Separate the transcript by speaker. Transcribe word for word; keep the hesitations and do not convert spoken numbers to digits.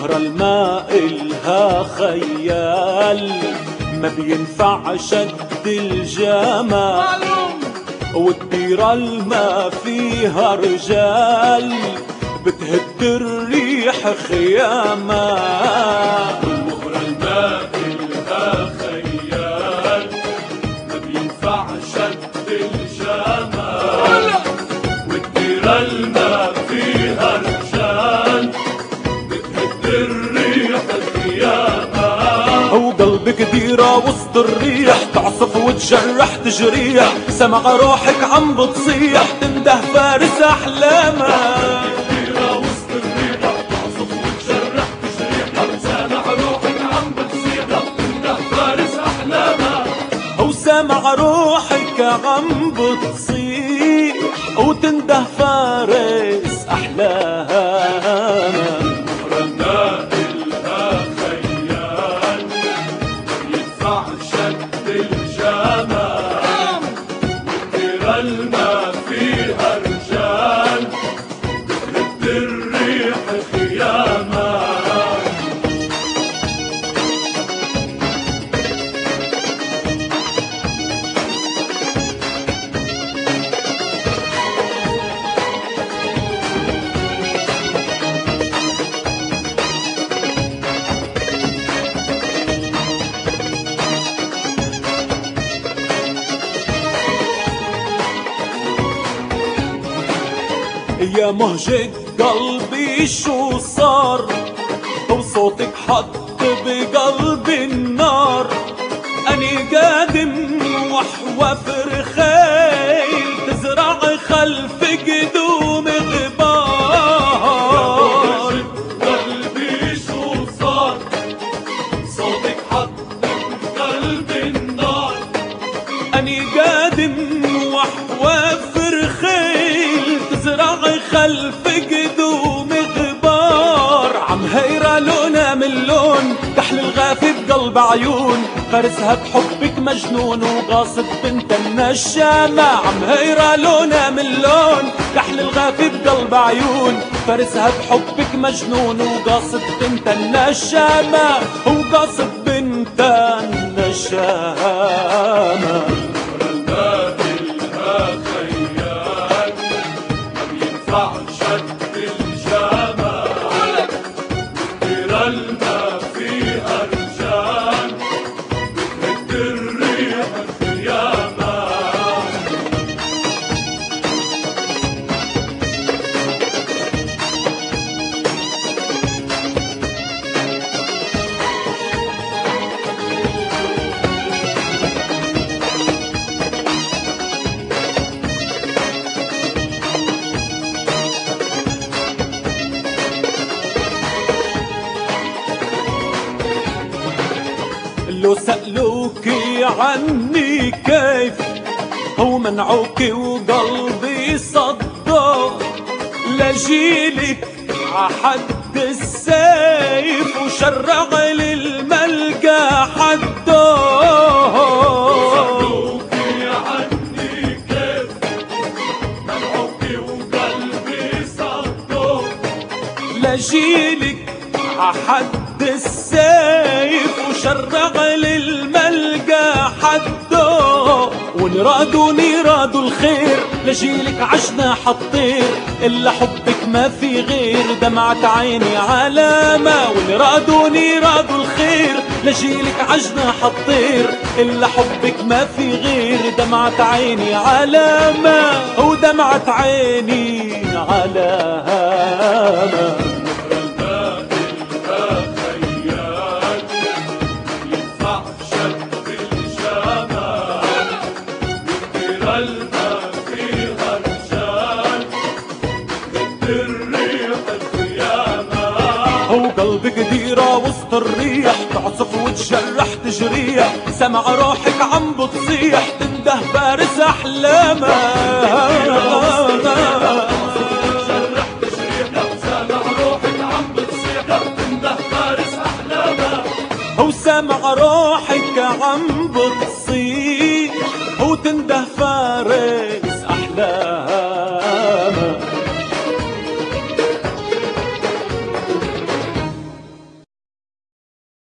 Speaker 1: بكرة الماء إلها خيال، ما بينفع شد الجمال، والديرة الما فيها رجال بتهد الريح خياما.
Speaker 2: بكرة الماء إلها خيال، ما بينفع شد الجمال، والديرة الما فيها رجال بتهد الريح خياما.
Speaker 1: وقلبك ديرة وسط الريح، تعصف وتجرح تجريح، سمع روحك عم بتصيح تنده فارس أحلامها.
Speaker 2: ديرة وسط الريح، تعصف وتجرح تجريح، سمع روحك عم بتصيح تنده فارس أحلامها.
Speaker 1: وسمع روحك عم بتصيح وتنده فارس أحلامها.
Speaker 2: بكرة الماء إلها خيال، ما يدفع شد الجمال، والديرة الما فيها رجال بتهد الريح خياما.
Speaker 1: يا مهجة قلبي شو صار، وصوتك حط بقلبي النار، أني قادم وحوى فرخيل تزرع خلف قدوم غبار.
Speaker 2: قلبي شو صار، صوتك حط بقلبي النار،
Speaker 1: أني قادم وحوى فرخيل تزرع خلف قدوم غبار. عم هيرة لونها من لون كحل الغافي بقلب عيون، فارسها بحبك مجنون وقاصد بنت النشامة. عم هيرة لونها من لون كحل الغافي بقلب عيون، فارسها بحبك مجنون وقاصد بنت النشامة، وقاصد بنت النشامة.
Speaker 2: بكرة الماء إلها خيال، ما بينفع شد الجمال، والديرة الما فيها رجال بتهد الريح خياما.
Speaker 1: لو سألوكي عني كيف هو منعوكي وقلبي صدق، لجيلك عحد السيف وشرع للملقى حده.
Speaker 2: سألوكي عني كيف، منعوكي وقلبي صدق،
Speaker 1: لجيلك عحد السيف وشرع للملقى حده. ونرادوا نرادوا الخير لجيلك عجنا حطير، إلا حبك ما في غير دمعة عيني علامة. ونرادوا نرادوا الخير لجيلك عجنا حطير، إلا حبك ما في غير دمعة عيني علامة، ودمعة عيني علامة. وقلبك ديرة وسط الريح، تعصف وتجرح تجريح، سمع روحك عم بتصيح تنده فارس أحلامها. وسمع روحك عم